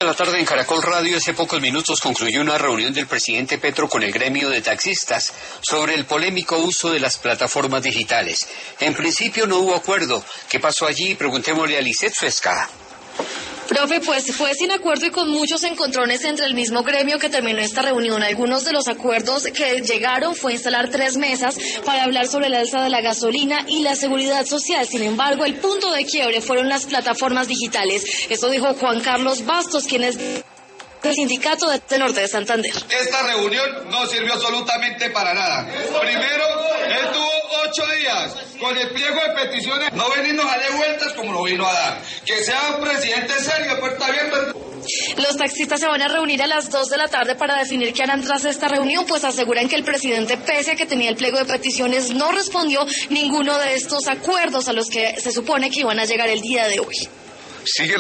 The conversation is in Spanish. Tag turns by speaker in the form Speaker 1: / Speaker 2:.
Speaker 1: de la tarde en Caracol Radio. Hace pocos minutos concluyó una reunión del presidente Petro con el gremio de taxistas sobre el polémico uso de las plataformas digitales. En principio no hubo acuerdo. ¿Qué pasó allí? Preguntémosle a Lisette Suesca.
Speaker 2: Profe, pues fue sin acuerdo y con muchos encontrones entre el mismo gremio que terminó esta reunión. Algunos de los acuerdos que llegaron fue instalar 3 mesas para hablar sobre el alza de la gasolina y la seguridad social. Sin embargo, el punto de quiebre fueron las plataformas digitales. Eso dijo Juan Carlos Bastos, quien es del sindicato del Norte de Santander.
Speaker 3: Esta reunión no sirvió absolutamente para nada. Primero, él tuvo 8 días con el pliego de peticiones, no venirnos a darle vueltas como lo vino a dar. Que sea un presidente serio, puerta abierta.
Speaker 2: Los taxistas se van a reunir a las 2 de la tarde para definir qué harán tras esta reunión, pues aseguran que el presidente, pese a que tenía el pliego de peticiones, no respondió ninguno de estos acuerdos a los que se supone que iban a llegar el día de hoy.